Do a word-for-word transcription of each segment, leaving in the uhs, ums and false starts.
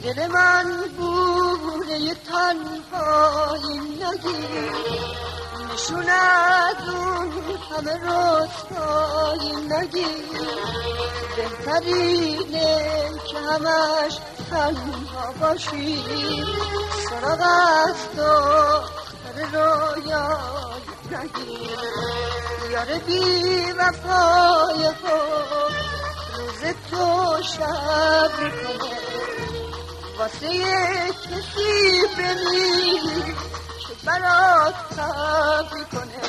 دل من بوره تنهایی نگیر، نشون از اون همه رسوایی نگیر. بهترینه که همش تنها باشی، سراغ از دختر رویایی نگیر. یار بی وفای خود روز تو شب میکنه، واسه کسی بمیری که برات تب میکنه.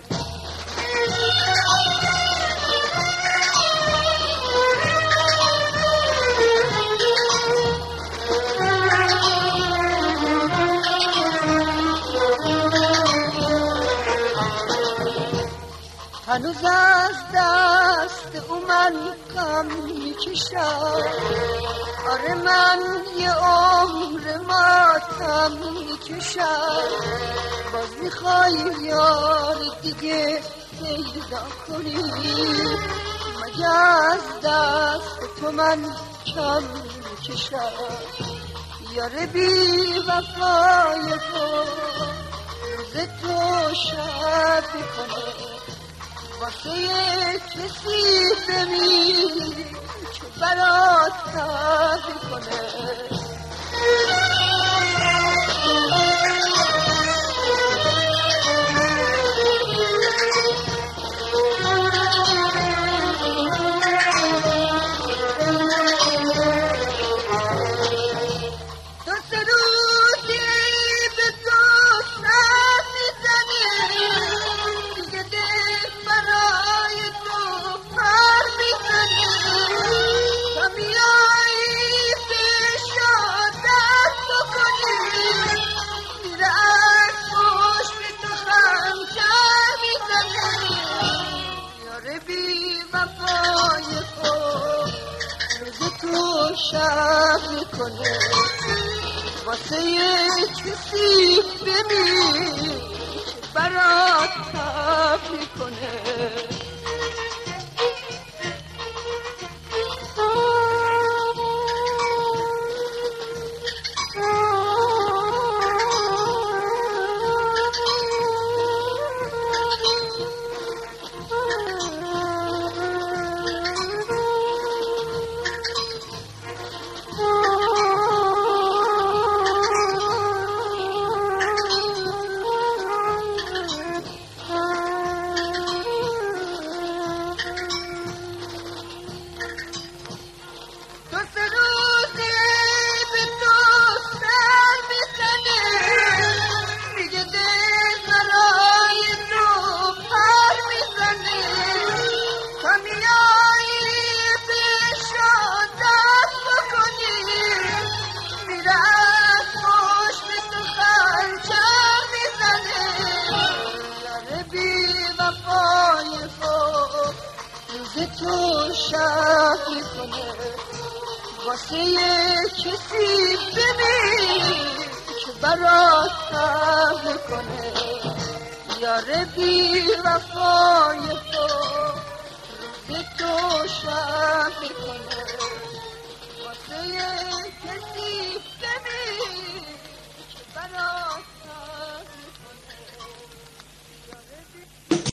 هنوز از دست او من کم میکشم، آره من یه عمر ماتم میکشم. باز میخوای یار دیگه پیدا کنی، مگه از دست تو من کم میکشم. یار بی وفای خود روز تو شب میکنه، واسه کسی بمیری که برات تب میکنه. شب میکنه، واسه کسی بمیری که برات تب میکنه. تو شب میکنه، واسه کسی بمیری که برات تب میکنه. یار بی وفای تو روز تو شب میکنه،